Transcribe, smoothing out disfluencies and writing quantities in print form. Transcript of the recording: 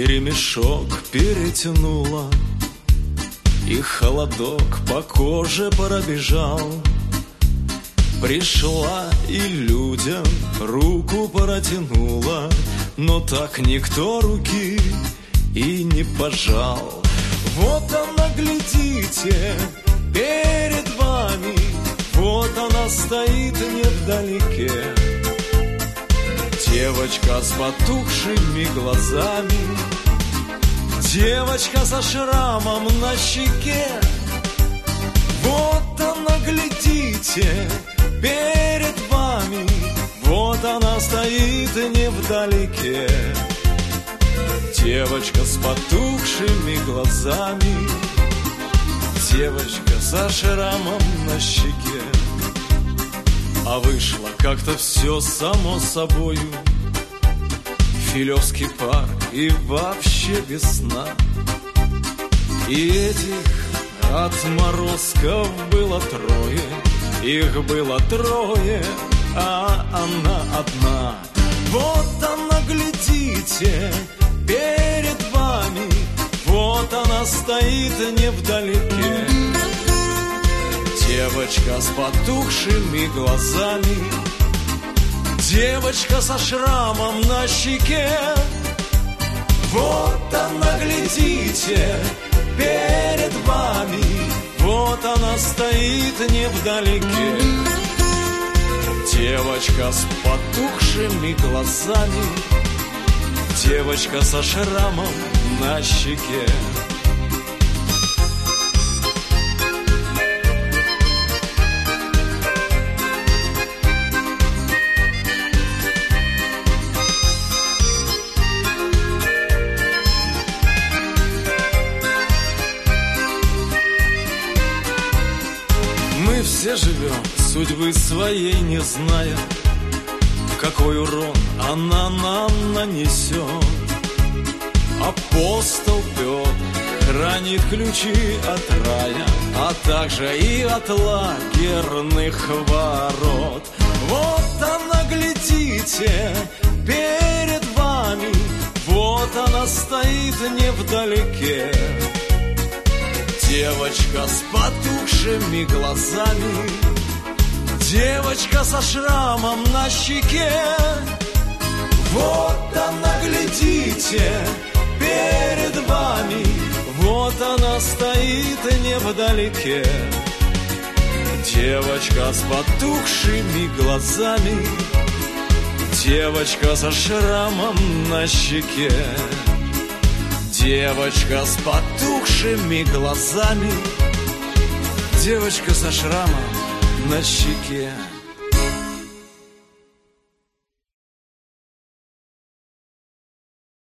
ремешок перетянула, и холодок по коже пробежал. Пришла и людям руку протянула, но так никто руки и не пожал. Вот она, глядите, перед вами, вот она стоит невдалеке. Девочка с потухшими глазами, девочка со шрамом на щеке. Вот она, глядите, перед вами, вот она стоит невдалеке. Девочка с потухшими глазами, девочка со шрамом на щеке. А вышло как-то все само собою, Филевский парк и вообще весна. И этих отморозков было трое, их было трое, а она одна. Вот она, глядите, перед вами, вот она стоит невдалеке. Девочка с потухшими глазами, девочка со шрамом на щеке. Вот она, глядите, перед вами, вот она стоит невдалеке. Девочка с потухшими глазами, девочка со шрамом на щеке. Мы все живем, судьбы своей не зная, какой урон она нам нанесет. Апостол Петр хранит ключи от рая, а также и от лагерных ворот. Вот она, глядите, перед вами, вот она стоит невдалеке. Девочка с потухшими глазами, девочка со шрамом на щеке. Вот она, глядите, перед вами, вот она стоит невдалеке. Девочка с потухшими глазами, девочка со шрамом на щеке. Девочка с потухшими глазами, девочка со шрамом на щеке.